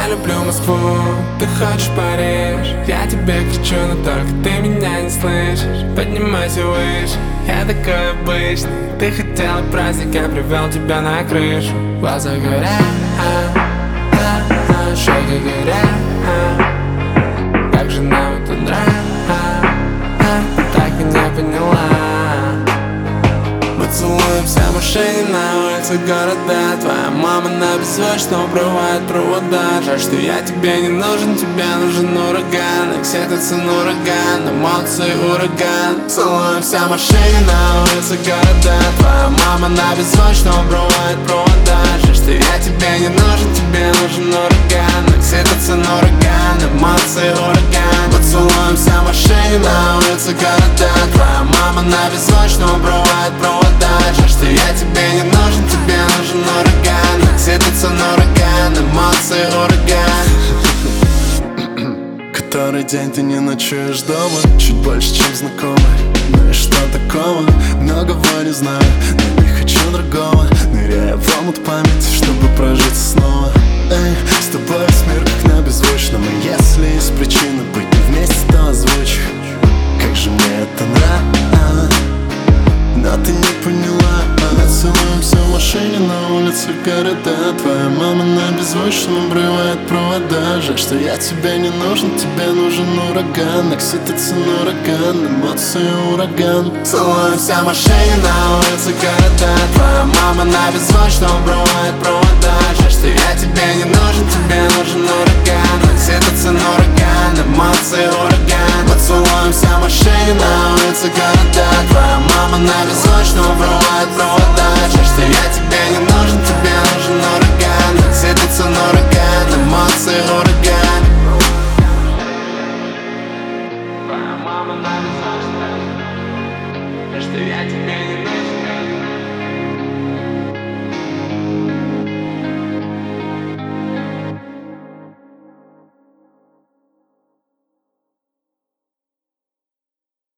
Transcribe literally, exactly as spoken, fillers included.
люблю Москву, ты хочешь Париж. Я тебе кричу, но только ты меня не слышишь. Поднимайся выше, я такой обычный. Ты хотела праздник, я привел тебя на крышу. Глаза горят, щеки горят. Как же нам это нравится, так и не поняла. Мы целуемся в машине на улице города. Твоя мама на беззвучном обрывает провода. Жаль, что я тебе не нужен, тебе нужен ураган. Экситоцин ураган, эмоции ураган. Целуемся в машине на улице города. Твоя мама на беззвучном обрывает провода. Жаль, что я тебе не нужен, тебе нужен ураган. Экситоцин ураган, эмоции ураган. Мы целуемся в машине на улице города. Твоя мама на беззвучном обрывает провода. Жаль, что я тебе не нужен, тебе нужен ураган. Экситоцин ураган, эмоции ураган. Который день ты не ночуешь дома, чуть больше, чем знакомый. Ну и что такого? Многого не знаю, но не хочу другого. Ныряя в омут памяти, чтобы прожить снова. Эй, с тобой весь мир как на беззвучном. И если есть причина быть не вместе, то озвучь. Как же мне это нравится, но ты не поняла. Мы целуемся в машине на улице города. Твоя мама на беззвучном обрывает провода. Жаль, что я тебе не нужен, тебе нужен ураган. Окситоцин ураган, эмоции ураган. Целуемся в машине на улице города. Твоя мама на беззвучном обрывает провода. Жаль, что я тебе не нужен, тебе нужен ураган. Окситоцин ураган, эмоции ураган. Мы целуемся в машине на улице города. Твоя мама на беззвучном обрывает провода. Жаль, что я тебе не нужен, тебе нужен ураган. Окситоцин ураган, эмоции ураган. Твоя мама на беззвучном. Жаль, что я тебе не нужен.